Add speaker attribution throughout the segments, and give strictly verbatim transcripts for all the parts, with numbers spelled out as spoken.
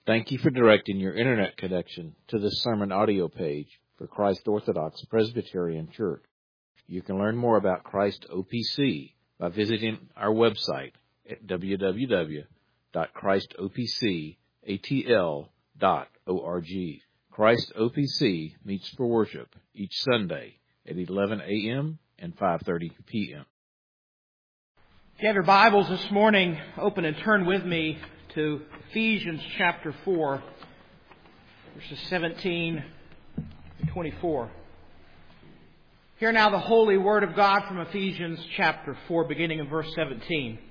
Speaker 1: Thank you for directing your internet connection to this sermon audio page for Christ Orthodox Presbyterian Church. You can learn more about Christ O P C by visiting our website at w w w dot christ o p c a t l dot org. Christ O P C meets for worship each Sunday at eleven a.m. and five thirty p.m.
Speaker 2: If you have your Bibles this morning, open and turn with me to Ephesians chapter four, verses seventeen and twenty-four. Hear now the holy word of God from Ephesians chapter four, beginning in verse seventeen.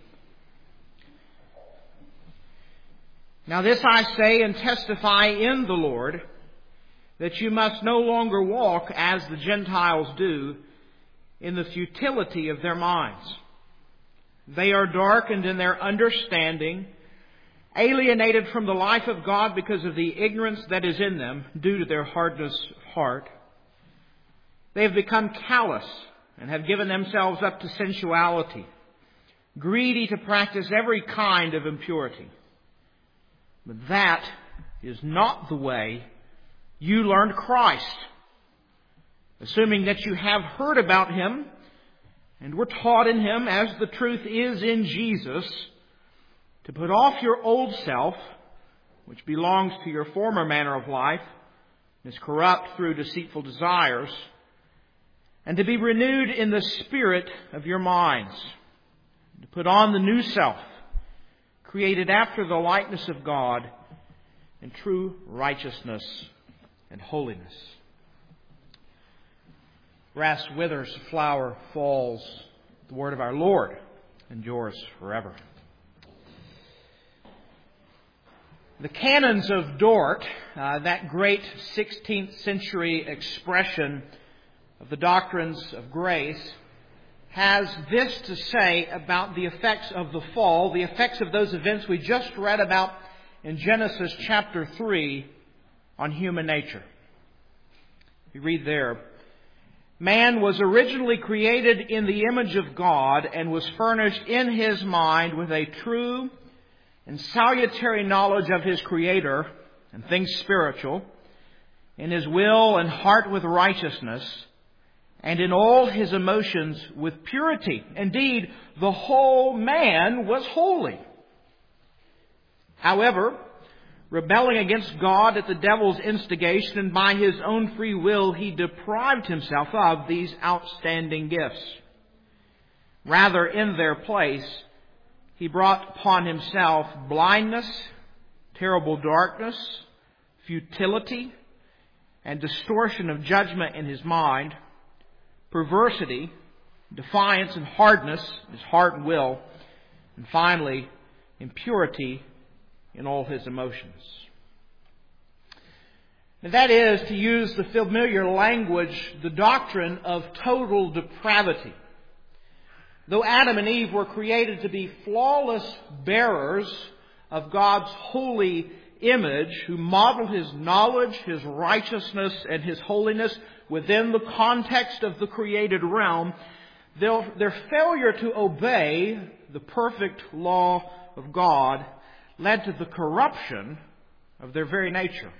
Speaker 2: Now this I say and testify in the Lord, that you must no longer walk as the Gentiles do, in the futility of their minds. They are darkened in their understanding, alienated from the life of God because of the ignorance that is in them due to their hardness of heart. They have become callous and have given themselves up to sensuality, greedy to practice every kind of impurity. But that is not the way you learned Christ, assuming that you have heard about Him and were taught in Him as the truth is in Jesus, to put off your old self, which belongs to your former manner of life, and is corrupt through deceitful desires, and to be renewed in the spirit of your minds, to put on the new self, created after the likeness of God, in true righteousness and holiness. Grass withers, flower falls. The word of our Lord endures forever. The canons of Dort, uh, that great sixteenth century expression of the doctrines of grace, has this to say about the effects of the fall, the effects of those events we just read about in Genesis chapter three on human nature. We read there, man was originally created in the image of God and was furnished in his mind with a true and salutary knowledge of his Creator and things spiritual, in his will and heart with righteousness, and in all his emotions with purity. Indeed, the whole man was holy. However, rebelling against God at the devil's instigation and by his own free will, he deprived himself of these outstanding gifts. Rather, in their place, he brought upon himself blindness, terrible darkness, futility, and distortion of judgment in his mind, perversity, defiance and hardness in his heart and will, and finally, impurity in all his emotions. And that is, to use the familiar language, the doctrine of total depravity. Though Adam and Eve were created to be flawless bearers of God's holy image, who modeled His knowledge, His righteousness, and His holiness within the context of the created realm, their, their failure to obey the perfect law of God led to the corruption of their very nature.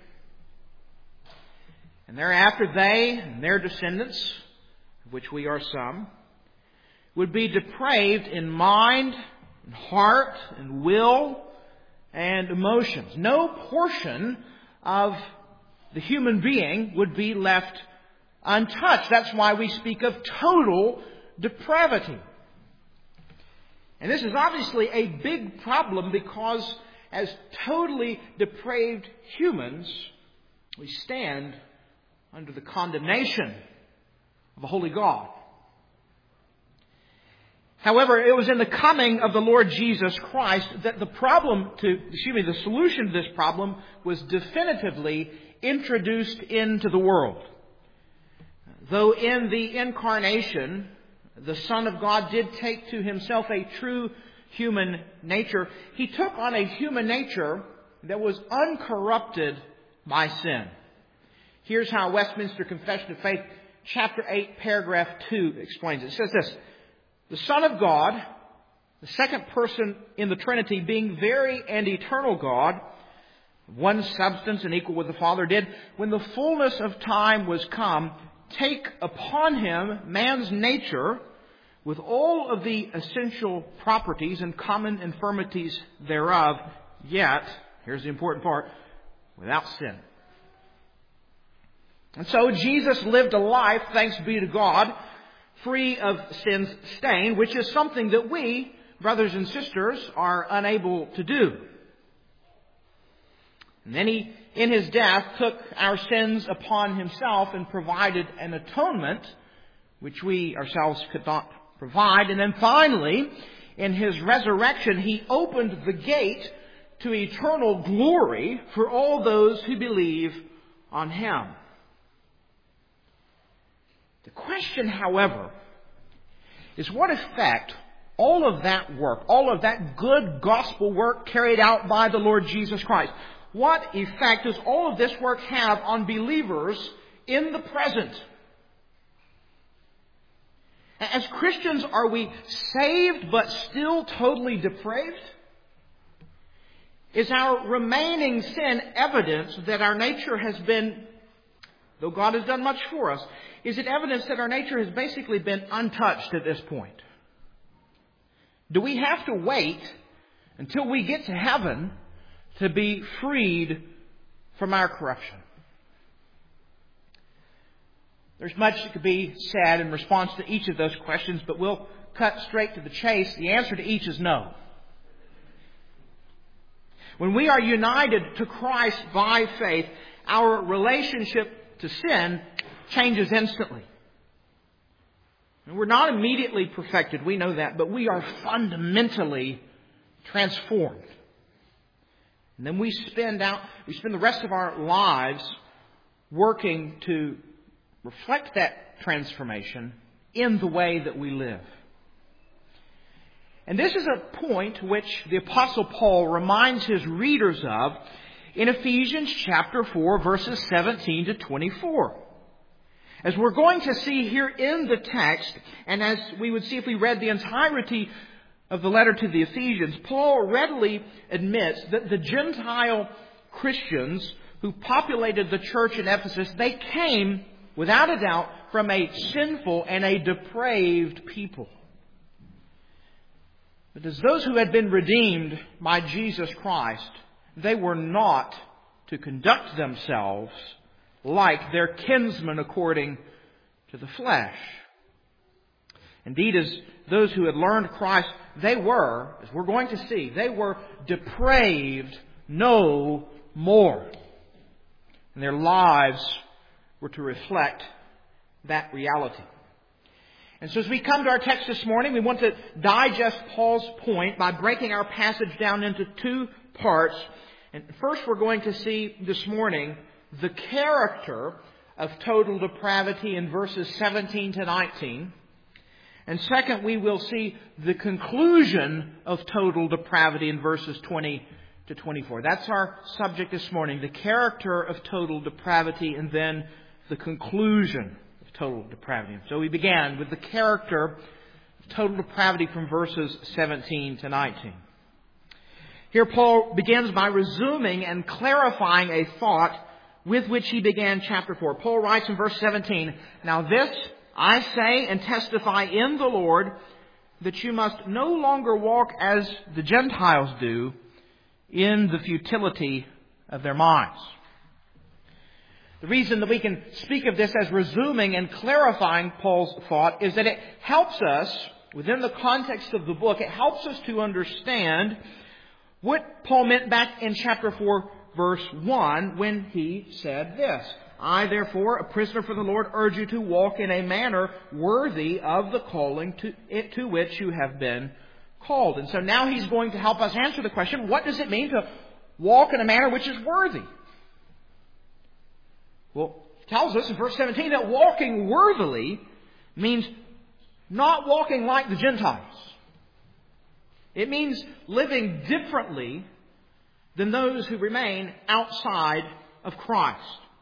Speaker 2: And thereafter they and their descendants, of which we are some, would be depraved in mind, and heart, and will, and emotions. No portion of the human being would be left untouched. That's why we speak of total depravity. And this is obviously a big problem because as totally depraved humans, we stand under the condemnation of a holy God. However, it was in the coming of the Lord Jesus Christ that the problem to, excuse me, the solution to this problem was definitively introduced into the world. Though in the incarnation, the Son of God did take to Himself a true human nature, He took on a human nature that was uncorrupted by sin. Here's how Westminster Confession of Faith, chapter eight, paragraph two explains it. It says this: the Son of God, the second person in the Trinity, being very and eternal God, one substance and equal with the Father, did, when the fullness of time was come, take upon him man's nature with all of the essential properties and common infirmities thereof, yet, here's the important part, without sin. And so Jesus lived a life, thanks be to God, free of sin's stain, which is something that we, brothers and sisters, are unable to do. And then he, in his death, took our sins upon himself and provided an atonement, which we ourselves could not provide. And then finally, in his resurrection, he opened the gate to eternal glory for all those who believe on him. The question, however, is what effect all of that work, all of that good gospel work carried out by the Lord Jesus Christ, what effect does all of this work have on believers in the present? As Christians, are we saved but still totally depraved? Is our remaining sin evidence that our nature has been, though God has done much for us, is it evidence that our nature has basically been untouched at this point? Do we have to wait until we get to heaven to be freed from our corruption? There's much that could be said in response to each of those questions, but we'll cut straight to the chase. The answer to each is no. When we are united to Christ by faith, our relationship to sin changes instantly. And we're not immediately perfected, we know that, but we are fundamentally transformed. And then we spend out, we spend the rest of our lives working to reflect that transformation in the way that we live. And this is a point which the Apostle Paul reminds his readers of in Ephesians chapter four, verses seventeen to twenty-four. As we're going to see here in the text, and as we would see if we read the entirety of the letter to the Ephesians, Paul readily admits that the Gentile Christians who populated the church in Ephesus, they came, without a doubt, from a sinful and a depraved people. But as those who had been redeemed by Jesus Christ, they were not to conduct themselves like their kinsmen according to the flesh. Indeed, as those who had learned Christ, they were, as we're going to see, they were depraved no more. And their lives were to reflect that reality. And so as we come to our text this morning, we want to digest Paul's point by breaking our passage down into two parts. And first we're going to see this morning the character of total depravity in verses seventeen to nineteen. And second, we will see the conclusion of total depravity in verses twenty to twenty-four. That's our subject this morning, the character of total depravity and then the conclusion of total depravity. So we began with the character of total depravity from verses seventeen to nineteen. Here Paul begins by resuming and clarifying a thought with which he began chapter four. Paul writes in verse seventeen, "Now this I say and testify in the Lord, that you must no longer walk as the Gentiles do in the futility of their minds." The reason that we can speak of this as resuming and clarifying Paul's thought is that it helps us, within the context of the book, it helps us to understand what Paul meant back in chapter four, verse one, when he said this, "I, therefore, a prisoner for the Lord, urge you to walk in a manner worthy of the calling to, to which you have been called." And so now he's going to help us answer the question, what does it mean to walk in a manner which is worthy? Well, he tells us in verse seventeen that walking worthily means not walking like the Gentiles. It means living differently than those who remain outside of Christ.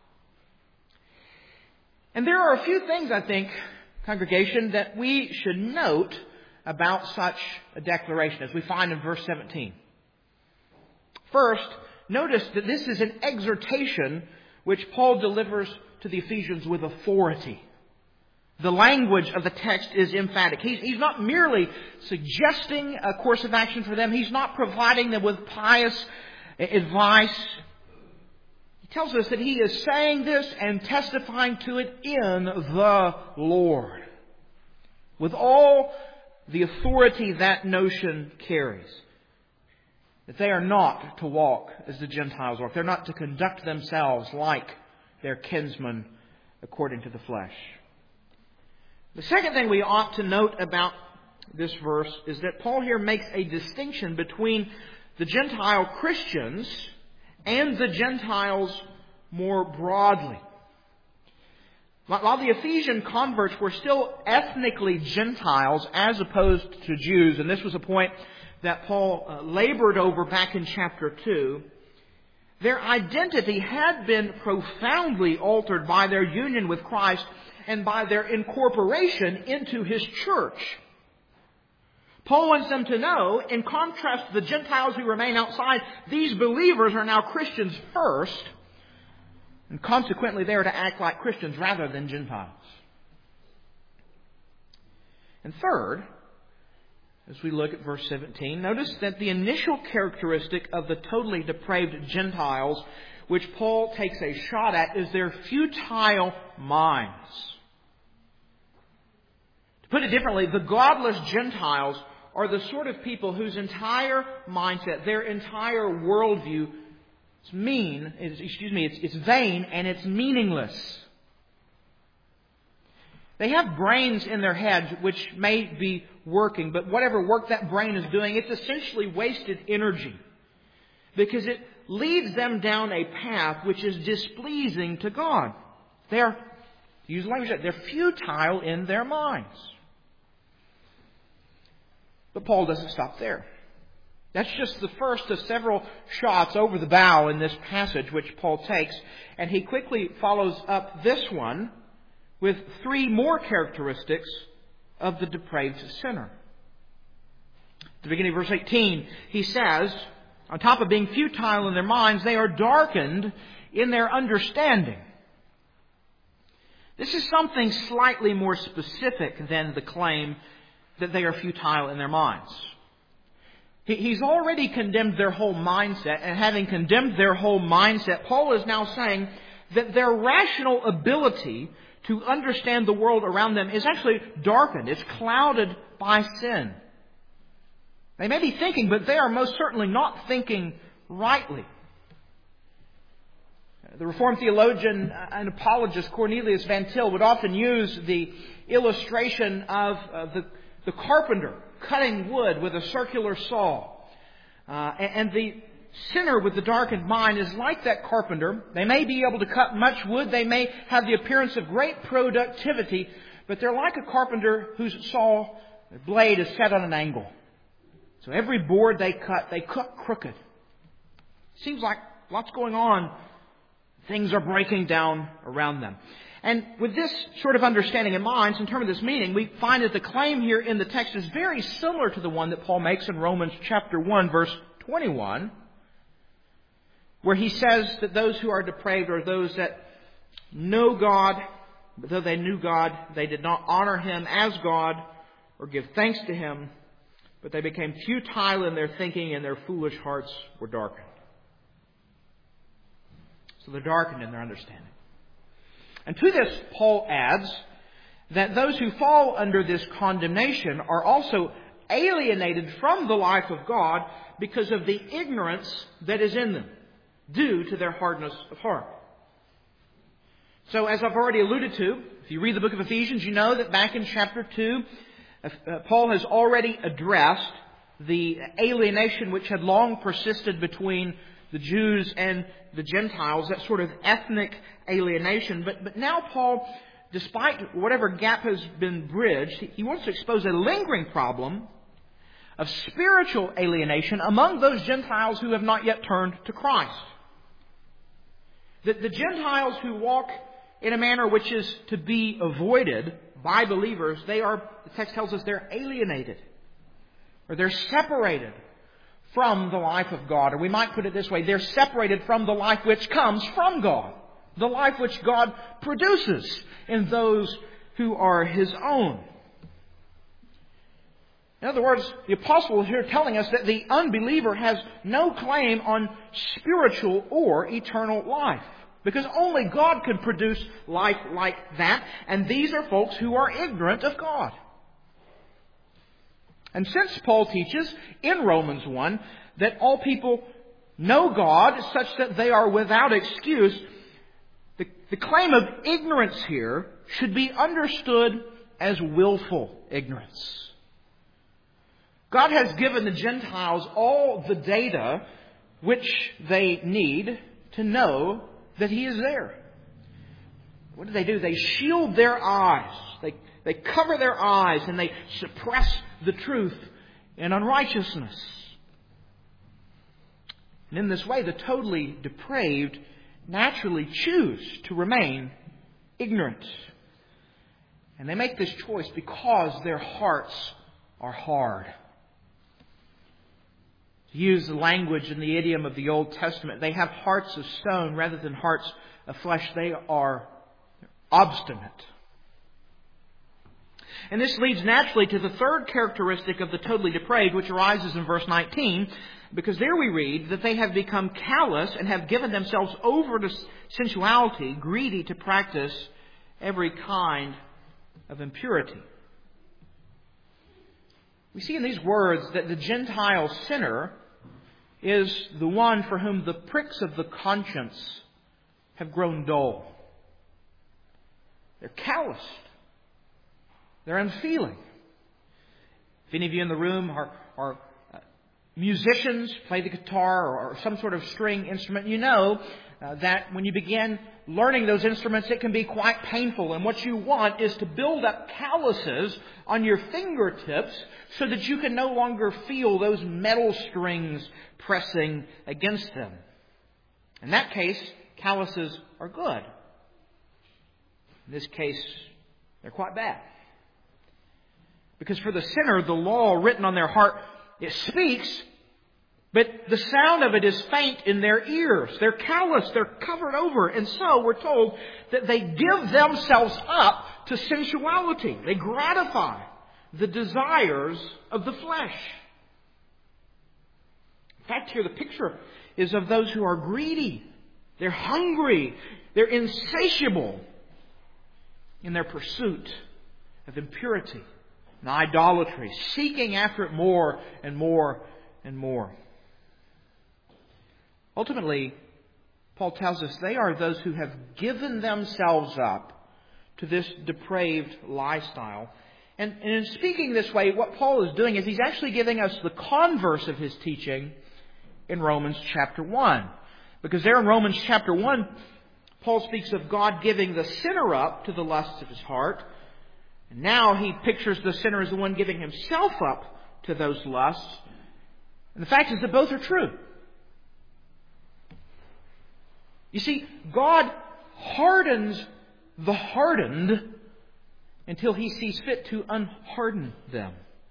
Speaker 2: And there are a few things, I think, congregation, that we should note about such a declaration, as we find in verse seventeen. First, notice that this is an exhortation which Paul delivers to the Ephesians with authority. The language of the text is emphatic. He's, he's not merely suggesting a course of action for them. He's not providing them with pious advice. He tells us that he is saying this and testifying to it in the Lord, with all the authority that notion carries. That they are not to walk as the Gentiles walk. They're not to conduct themselves like their kinsmen according to the flesh. The second thing we ought to note about this verse is that Paul here makes a distinction between the Gentile Christians and the Gentiles more broadly. While the Ephesian converts were still ethnically Gentiles as opposed to Jews, and this was a point that Paul uh, labored over back in chapter two, their identity had been profoundly altered by their union with Christ and by their incorporation into His church. Paul wants them to know, in contrast to the Gentiles who remain outside, these believers are now Christians first, and consequently they are to act like Christians rather than Gentiles. And third, as we look at verse seventeen, notice that the initial characteristic of the totally depraved Gentiles, which Paul takes a shot at, is their futile minds. To put it differently, the godless Gentiles are the sort of people whose entire mindset, their entire worldview is mean, excuse me, it's, it's vain and it's meaningless. They have brains in their heads which may be working, but whatever work that brain is doing, it's essentially wasted energy because it leads them down a path which is displeasing to God. They're, to use language, they're futile in their minds. But Paul doesn't stop there. That's just the first of several shots over the bow in this passage which Paul takes, and he quickly follows up this one with three more characteristics of the depraved sinner. At the beginning of verse eighteen, he says, on top of being futile in their minds, they are darkened in their understanding. This is something slightly more specific than the claim that they are futile in their minds. He's already condemned their whole mindset, and having condemned their whole mindset, Paul is now saying that their rational ability to understand the world around them is actually darkened. It's clouded by sin. They may be thinking, but they are most certainly not thinking rightly. The Reformed theologian and apologist Cornelius Van Til would often use the illustration of uh, the, the carpenter cutting wood with a circular saw. Uh, and the sinner with the darkened mind is like that carpenter. They may be able to cut much wood. They may have the appearance of great productivity. But they're like a carpenter whose saw blade is set on an angle. So every board they cut, they cut crooked. Seems like lots going on. Things are breaking down around them. And with this sort of understanding in mind, in terms of this meaning, we find that the claim here in the text is very similar to the one that Paul makes in Romans chapter one, verse twenty-one, where he says that those who are depraved are those that know God, but though they knew God, they did not honor Him as God or give thanks to Him, but they became futile in their thinking and their foolish hearts were darkened. So they're darkened in their understanding. And to this, Paul adds that those who fall under this condemnation are also alienated from the life of God because of the ignorance that is in them, due to their hardness of heart. So as I've already alluded to, if you read the book of Ephesians, you know that back in chapter two, uh, Paul has already addressed the alienation which had long persisted between the Jews and the Gentiles, that sort of ethnic alienation. But, but now Paul, despite whatever gap has been bridged, he wants to expose a lingering problem of spiritual alienation among those Gentiles who have not yet turned to Christ. The, the Gentiles who walk in a manner which is to be avoided by believers, they are, the text tells us, they're alienated, or they're separated from the life of God. Or we might put it this way, they're separated from the life which comes from God. The life which God produces in those who are His own. In other words, the apostle is here telling us that the unbeliever has no claim on spiritual or eternal life. Because only God can produce life like that. And these are folks who are ignorant of God. And since Paul teaches in Romans one that all people know God such that they are without excuse, the, the claim of ignorance here should be understood as willful ignorance. God has given the Gentiles all the data which they need to know that He is there. What do they do? They shield their eyes. They, they cover their eyes and they suppress the truth in unrighteousness. And in this way, the totally depraved naturally choose to remain ignorant. And they make this choice because their hearts are hard. To use the language and the idiom of the Old Testament, they have hearts of stone rather than hearts of flesh. They are obstinate. And this leads naturally to the third characteristic of the totally depraved, which arises in verse nineteen, because there we read that they have become callous and have given themselves over to sensuality, greedy to practice every kind of impurity. We see in these words that the Gentile sinner is the one for whom the pricks of the conscience have grown dull. They're calloused. They're unfeeling. If any of you in the room are, are musicians, play the guitar or, or some sort of string instrument, you know uh, that when you begin learning those instruments, it can be quite painful. And what you want is to build up calluses on your fingertips so that you can no longer feel those metal strings pressing against them. In that case, calluses are good. In this case, they're quite bad. Because for the sinner, the law written on their heart, it speaks, but the sound of it is faint in their ears. They're callous, they're covered over. And so we're told that they give themselves up to sensuality. They gratify the desires of the flesh. In fact, here the picture is of those who are greedy. They're hungry. They're insatiable in their pursuit of impurity and idolatry, seeking after it more and more and more. Ultimately, Paul tells us they are those who have given themselves up to this depraved lifestyle. And, and in speaking this way, what Paul is doing is he's actually giving us the converse of his teaching in Romans chapter one. Because there in Romans chapter one, Paul speaks of God giving the sinner up to the lusts of his heart. And now he pictures the sinner as the one giving himself up to those lusts. And the fact is that both are true. You see, God hardens the hardened until He sees fit to unharden them.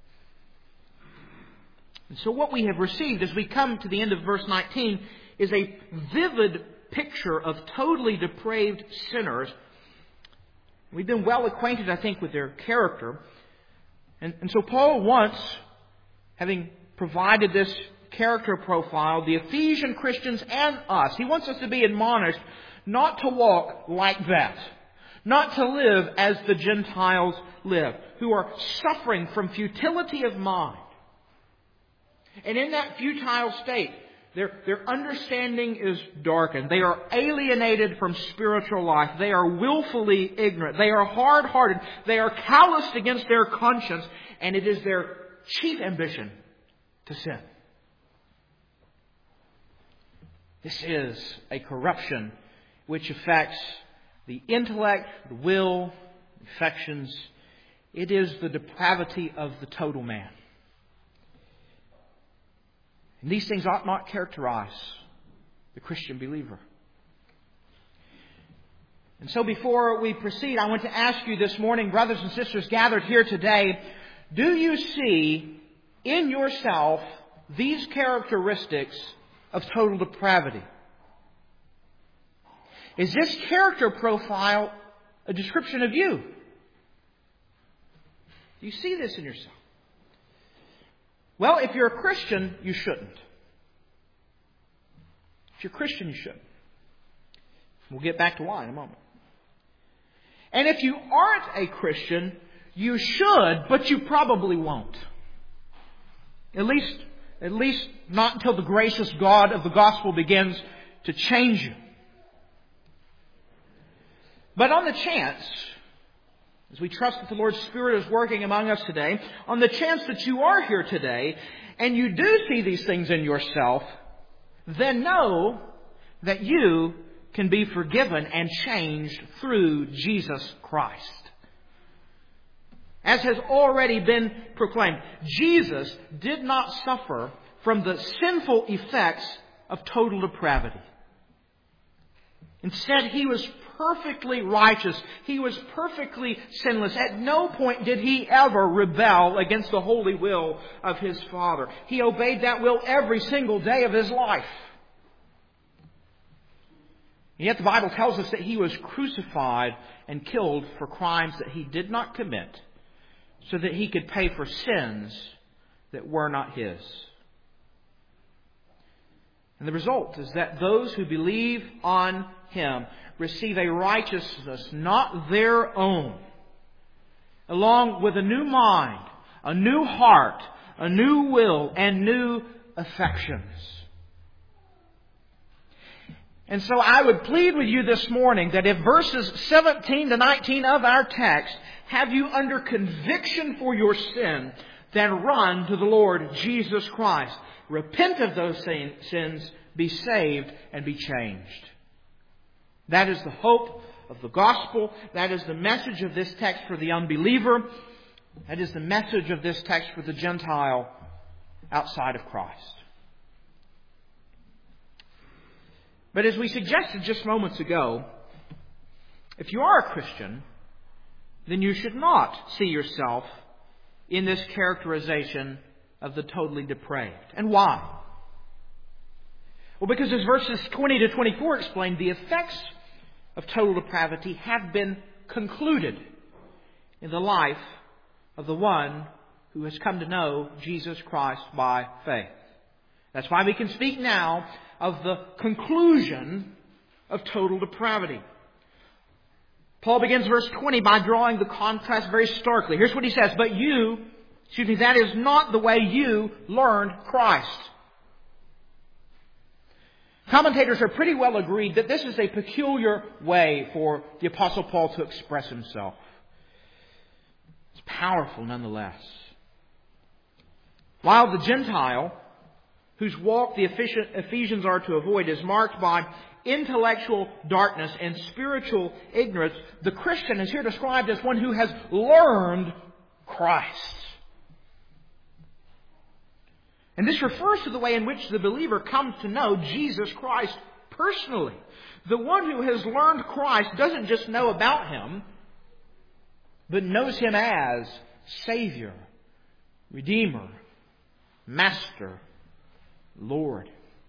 Speaker 2: And so what we have received as we come to the end of verse nineteen is a vivid picture of totally depraved sinners. We've been well acquainted, I think, with their character. And, and so Paul wants, having provided this character profile, the Ephesian Christians and us, he wants us to be admonished not to walk like that. Not to live as the Gentiles live, who are suffering from futility of mind. And in that futile state, Their, their understanding is darkened. They are alienated from spiritual life. They are willfully ignorant. They are hard-hearted. They are calloused against their conscience. And it is their chief ambition to sin. This is a corruption which affects the intellect, the will, the affections. It is the depravity of the total man. And these things ought not characterize the Christian believer. And so before we proceed, I want to ask you this morning, brothers and sisters gathered here today, do you see in yourself these characteristics of total depravity? Is this character profile a description of you? Do you see this in yourself? Well, if you're a Christian, you shouldn't. If you're a Christian, you shouldn't. We'll get back to why in a moment. And if you aren't a Christian, you should, but you probably won't. At least, at least not until the gracious God of the gospel begins to change you. But on the chance, as we trust that the Lord's Spirit is working among us today, on the chance that you are here today and you do see these things in yourself, then know that you can be forgiven and changed through Jesus Christ. As has already been proclaimed, Jesus did not suffer from the sinful effects of total depravity. Instead, He was perfectly righteous. He was perfectly sinless. At no point did He ever rebel against the holy will of His Father. He obeyed that will every single day of His life. And yet the Bible tells us that He was crucified and killed for crimes that He did not commit, so that He could pay for sins that were not His. And the result is that those who believe on Him receive a righteousness not their own, along with a new mind, a new heart, a new will, and new affections. And so I would plead with you this morning that if verses seventeen to nineteen of our text have you under conviction for your sin, then run to the Lord Jesus Christ. Repent of those sins, be saved, and be changed. That is the hope of the gospel. That is the message of this text for the unbeliever. That is the message of this text for the Gentile outside of Christ. But as we suggested just moments ago, if you are a Christian, then you should not see yourself in this characterization of the totally depraved. And why? Well, because as verses twenty to twenty-four explain, the effects of total depravity have been concluded in the life of the one who has come to know Jesus Christ by faith. That's why we can speak now of the conclusion of total depravity. Paul begins verse twenty by drawing the contrast very starkly. Here's what he says, but you, excuse me, that is not the way you learned Christ. Commentators are pretty well agreed that this is a peculiar way for the Apostle Paul to express himself. It's powerful nonetheless. While the Gentile, whose walk the Ephesians are to avoid, is marked by intellectual darkness and spiritual ignorance, the Christian is here described as one who has learned Christ. And this refers to the way in which the believer comes to know Jesus Christ personally. The one who has learned Christ doesn't just know about Him, but knows Him as Savior, Redeemer, Master, Lord.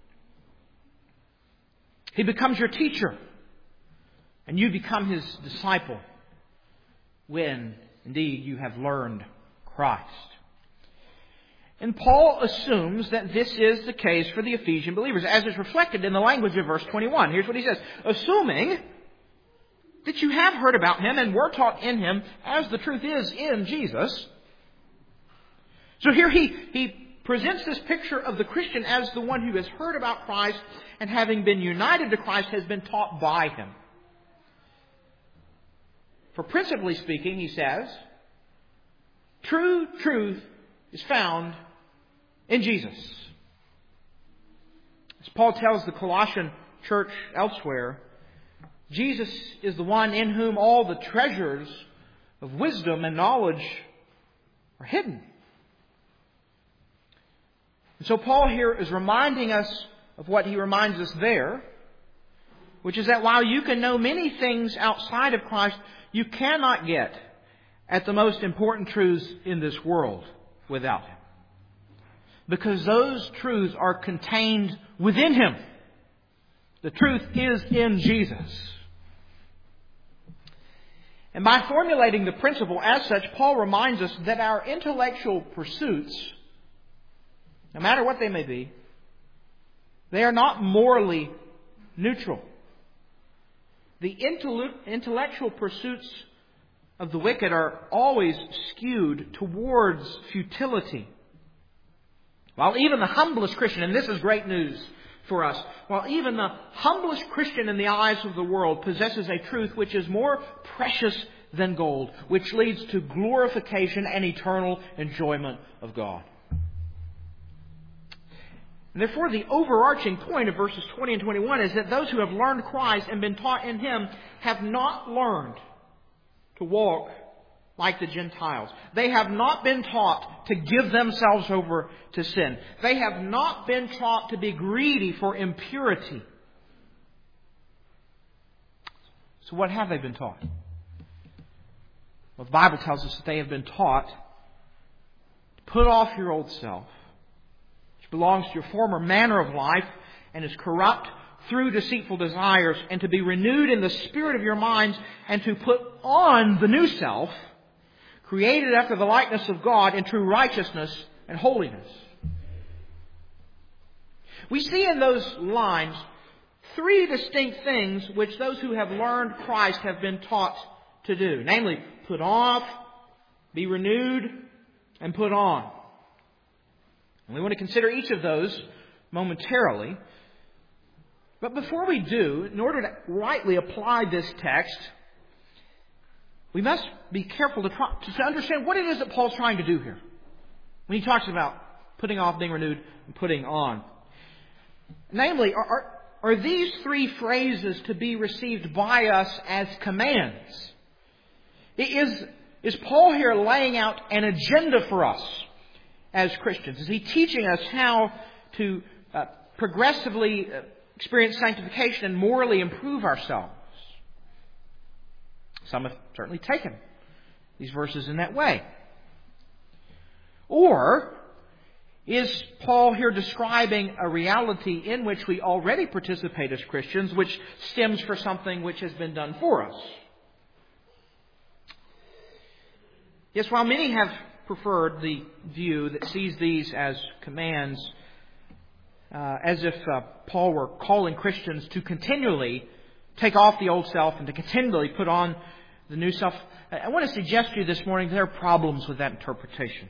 Speaker 2: He becomes your teacher, and you become His disciple when, indeed, you have learned Christ. And Paul assumes that this is the case for the Ephesian believers, as is reflected in the language of verse twenty-one. Here's what he says, assuming that you have heard about Him and were taught in Him, as the truth is in Jesus. So here he, he presents this picture of the Christian as the one who has heard about Christ and, having been united to Christ, has been taught by Him. For principally speaking, he says, true truth is found in Jesus. As Paul tells the Colossian church elsewhere, Jesus is the one in whom all the treasures of wisdom and knowledge are hidden. And so Paul here is reminding us of what he reminds us there, which is that while you can know many things outside of Christ, you cannot get at the most important truths in this world without Him. because those truths are contained within Him. The truth is in Jesus. And by formulating the principle as such, Paul reminds us that our intellectual pursuits, no matter what they may be, they are not morally neutral. The intellectual pursuits of the wicked are always skewed towards futility. While even the humblest Christian, and this is great news for us, while even the humblest Christian in the eyes of the world possesses a truth which is more precious than gold, which leads to glorification and eternal enjoyment of God. And therefore, the overarching point of verses twenty and twenty-one is that those who have learned Christ and been taught in Him have not learned to walk like the Gentiles. They have not been taught to give themselves over to sin. They have not been taught to be greedy for impurity. So what have they been taught? Well, the Bible tells us that they have been taught to put off your old self, which belongs to your former manner of life and is corrupt through deceitful desires, and to be renewed in the spirit of your minds, and to put on the new self, created after the likeness of God in true righteousness and holiness. We see in those lines three distinct things which those who have learned Christ have been taught to do. Namely, put off, be renewed, and put on. And we want to consider each of those momentarily. But before we do, in order to rightly apply this text, we must be careful to, try, to understand what it is that Paul's trying to do here when he talks about putting off, being renewed, and putting on. Namely, are, are, are these three phrases to be received by us as commands? Is, is Paul here laying out an agenda for us as Christians? Is he teaching us how to uh, progressively uh, experience sanctification and morally improve ourselves? Some have certainly taken these verses in that way. Or is Paul here describing a reality in which we already participate as Christians, which stems from something which has been done for us? Yes, while many have preferred the view that sees these as commands, uh, as if uh, Paul were calling Christians to continually take off the old self and to continually put on the new self, I want to suggest to you this morning there are problems with that interpretation.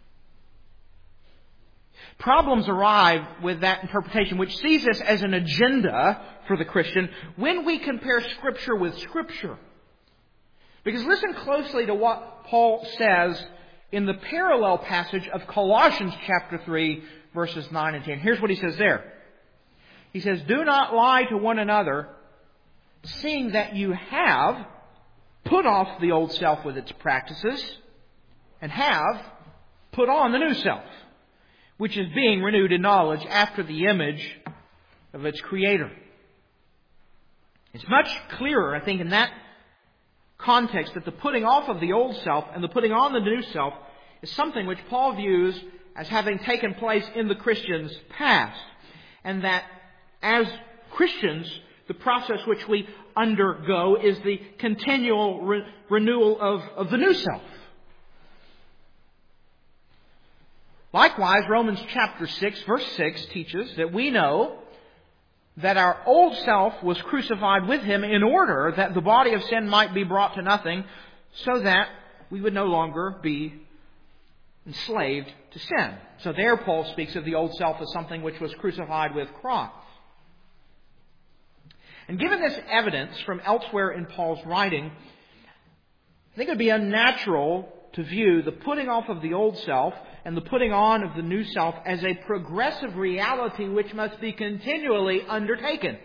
Speaker 2: Problems arrive with that interpretation, which sees this as an agenda for the Christian when we compare Scripture with Scripture. Because listen closely to what Paul says in the parallel passage of Colossians chapter three, verses nine and ten. Here's what he says there. He says, "Do not lie to one another, seeing that you have put off the old self with its practices, and have put on the new self, which is being renewed in knowledge after the image of its Creator." It's much clearer, I think, in that context that the putting off of the old self and the putting on the new self is something which Paul views as having taken place in the Christian's past. And that as Christians, the process which we undergo is the continual re- renewal of, of the new self. Likewise, Romans chapter six, verse six teaches that we know that our old self was crucified with Him in order that the body of sin might be brought to nothing, so that we would no longer be enslaved to sin. So there Paul speaks of the old self as something which was crucified with Christ. And given this evidence from elsewhere in Paul's writing, I think it would be unnatural to view the putting off of the old self and the putting on of the new self as a progressive reality which must be continually undertaken.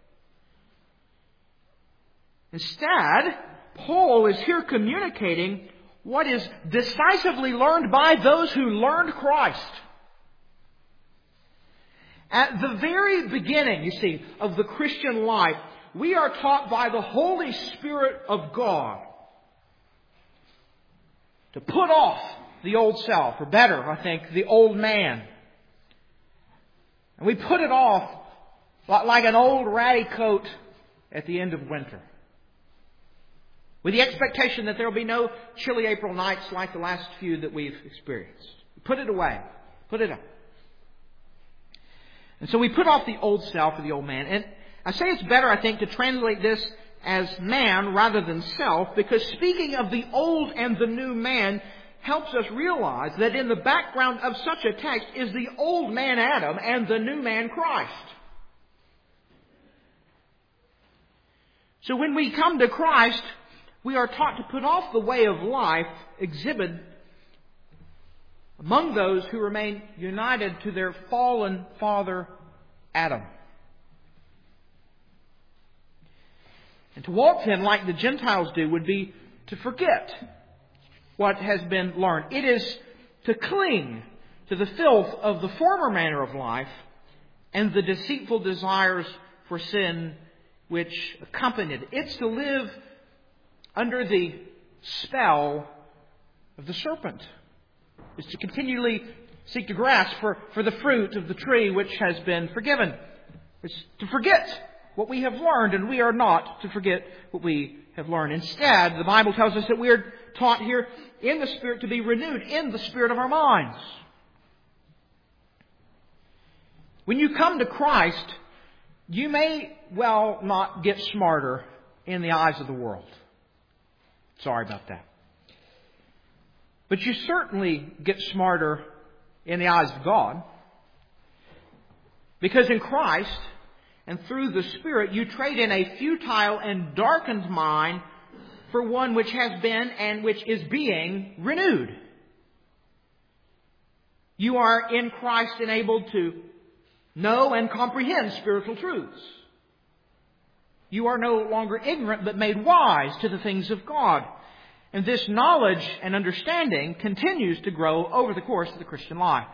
Speaker 2: Instead, Paul is here communicating what is decisively learned by those who learned Christ. At the very beginning, you see, of the Christian life, we are taught by the Holy Spirit of God to put off the old self, or better, I think, the old man, And we put it off like an old ratty coat at the end of winter, with the expectation that there will be no chilly April nights like the last few that we've experienced. Put it away. Put it up. And so we put off the old self or the old man. And I say it's better, I think, to translate this as man rather than self, because speaking of the old and the new man helps us realize that in the background of such a text is the old man Adam and the new man Christ. So when we come to Christ, we are taught to put off the way of life exhibited among those who remain united to their fallen father Adam. And to walk then like the Gentiles do would be to forget what has been learned. It is to cling to the filth of the former manner of life and the deceitful desires for sin which accompanied it. It's to live under the spell of the serpent. It's to continually seek to grasp for, for the fruit of the tree which has been forgiven. It's to forget what we have learned, and we are not to forget what we have learned. Instead, the Bible tells us that we are taught here in the Spirit to be renewed in the spirit of our minds. When you come to Christ, you may well not get smarter in the eyes of the world. Sorry about that. But you certainly get smarter in the eyes of God. Because in Christ and through the Spirit, you trade in a futile and darkened mind for one which has been and which is being renewed. You are in Christ enabled to know and comprehend spiritual truths. You are no longer ignorant but made wise to the things of God. And this knowledge and understanding continues to grow over the course of the Christian life.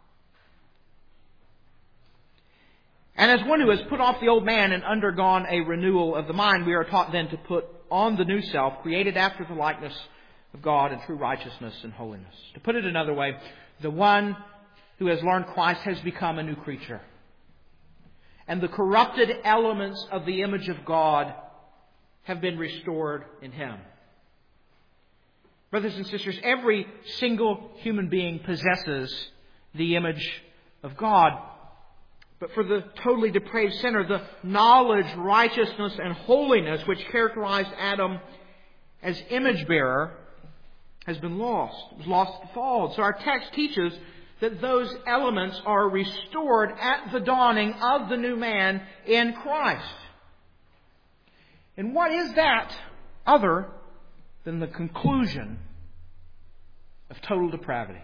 Speaker 2: And as one who has put off the old man and undergone a renewal of the mind, we are taught then to put on the new self, created after the likeness of God in true righteousness and holiness. To put it another way, the one who has learned Christ has become a new creature. And the corrupted elements of the image of God have been restored in him. Brothers and sisters, every single human being possesses the image of God. But for the totally depraved sinner, the knowledge, righteousness, and holiness which characterized Adam as image bearer has been lost. It was lost at the fall. So our text teaches that those elements are restored at the dawning of the new man in Christ. And what is that other than the conclusion of total depravity?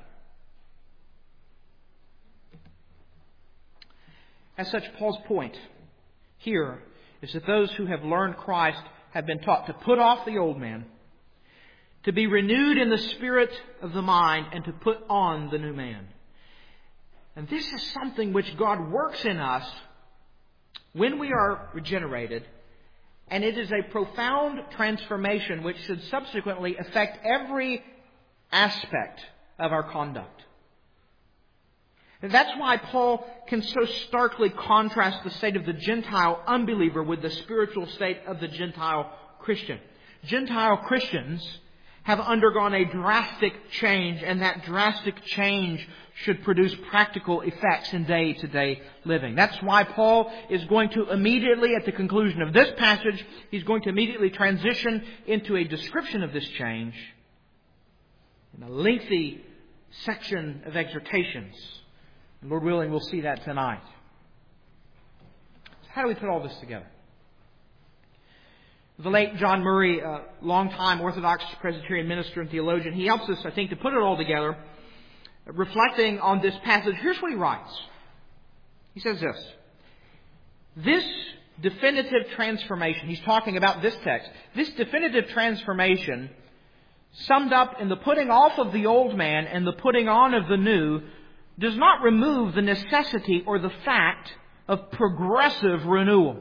Speaker 2: As such, Paul's point here is that those who have learned Christ have been taught to put off the old man, to be renewed in the spirit of the mind, and to put on the new man. And this is something which God works in us when we are regenerated, and it is a profound transformation which should subsequently affect every aspect of our conduct. And that's why Paul can so starkly contrast the state of the Gentile unbeliever with the spiritual state of the Gentile Christian. Gentile Christians have undergone a drastic change, and that drastic change should produce practical effects in day-to-day living. That's why Paul is going to immediately, at the conclusion of this passage, he's going to immediately transition into a description of this change in a lengthy section of exhortations. And Lord willing, we'll see that tonight. So how do we put all this together? The late John Murray, a longtime Orthodox Presbyterian minister and theologian, he helps us, I think, to put it all together. Reflecting on this passage, here's what he writes. He says this: this definitive transformation, he's talking about this text, this definitive transformation, summed up in the putting off of the old man and the putting on of the new, does not remove the necessity or the fact of progressive renewal.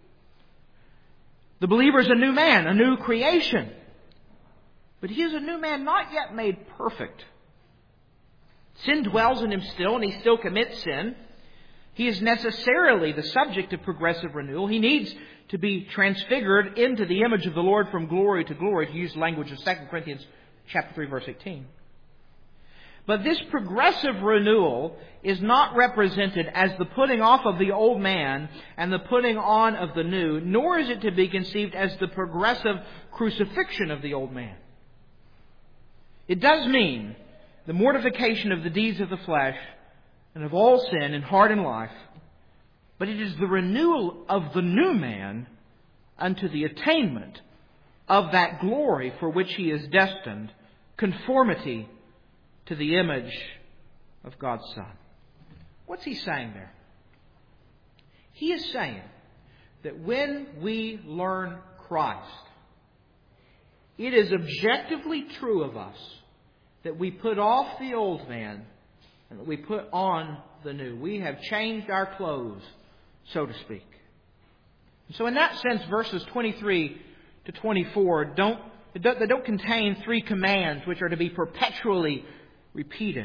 Speaker 2: The believer is a new man, a new creation. But he is a new man not yet made perfect. Sin dwells in him still, and he still commits sin. He is necessarily the subject of progressive renewal. He needs to be transfigured into the image of the Lord from glory to glory, to use the language of Second Corinthians chapter three, verse eighteen. But this progressive renewal is not represented as the putting off of the old man and the putting on of the new, nor is it to be conceived as the progressive crucifixion of the old man. It does mean the mortification of the deeds of the flesh and of all sin in heart and life, but it is the renewal of the new man unto the attainment of that glory for which he is destined, conformity to the image of God's Son. What's he saying there? He is saying that when we learn Christ, it is objectively true of us that we put off the old man and that we put on the new. We have changed our clothes, so to speak. So in that sense, verses twenty-three to twenty-four don't, they don't contain three commands which are to be perpetually repeated.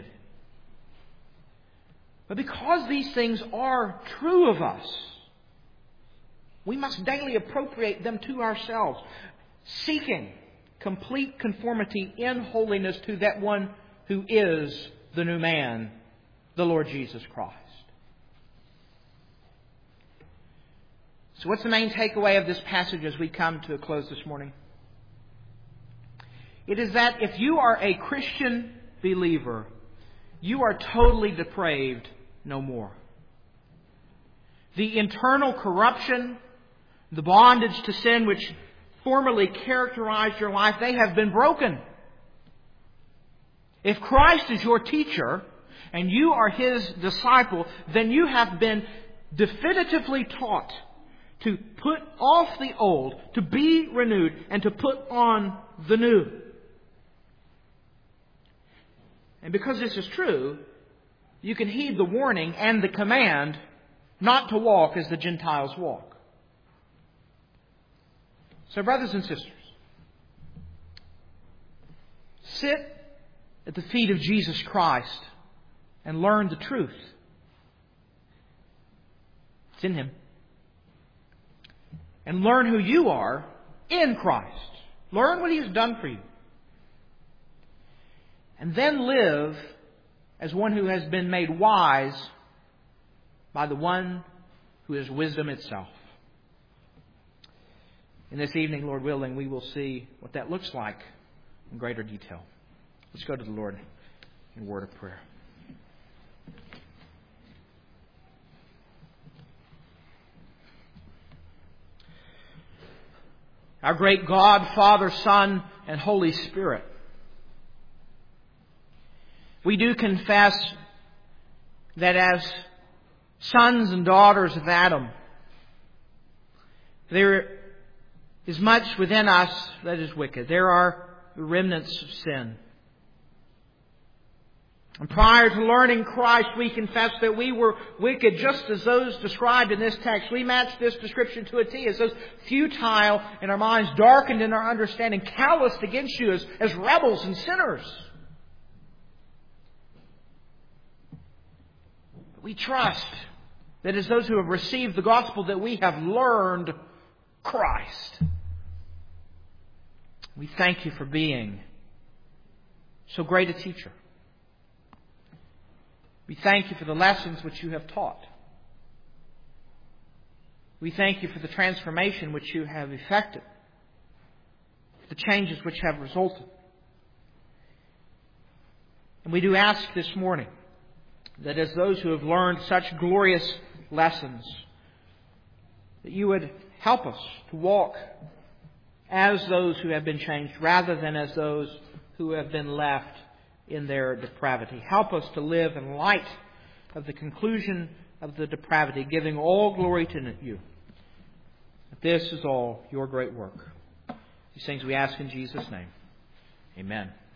Speaker 2: But because these things are true of us, we must daily appropriate them to ourselves, seeking complete conformity in holiness to that one who is the new man, the Lord Jesus Christ. So what's the main takeaway of this passage as we come to a close this morning? It is that if you are a Christian believer, you are totally depraved no more. The internal corruption, the bondage to sin which formerly characterized your life, they have been broken. If Christ is your teacher and you are His disciple, then you have been definitively taught to put off the old, to be renewed, and to put on the new. And because this is true, you can heed the warning and the command not to walk as the Gentiles walk. So, brothers and sisters, sit at the feet of Jesus Christ and learn the truth. It's in Him. And learn who you are in Christ. Learn what He has done for you. And then live as one who has been made wise by the one who is wisdom itself. And this evening, Lord willing, we will see what that looks like in greater detail. Let's go to the Lord in a word of prayer. Our great God, Father, Son, and Holy Spirit, we do confess that as sons and daughters of Adam, there is much within us that is wicked. There are remnants of sin. And prior to learning Christ, we confess that we were wicked, just as those described in this text. We match this description to a T, as those futile in our minds, darkened in our understanding, calloused against you as, as rebels and sinners. We trust that as those who have received the gospel, that we have learned Christ. We thank you for being so great a teacher. We thank you for the lessons which you have taught. We thank you for the transformation which you have effected, the changes which have resulted. And we do ask this morning that as those who have learned such glorious lessons, that you would help us to walk as those who have been changed rather than as those who have been left in their depravity. Help us to live in light of the conclusion of the depravity, giving all glory to you. This is all your great work. These things we ask in Jesus' name. Amen.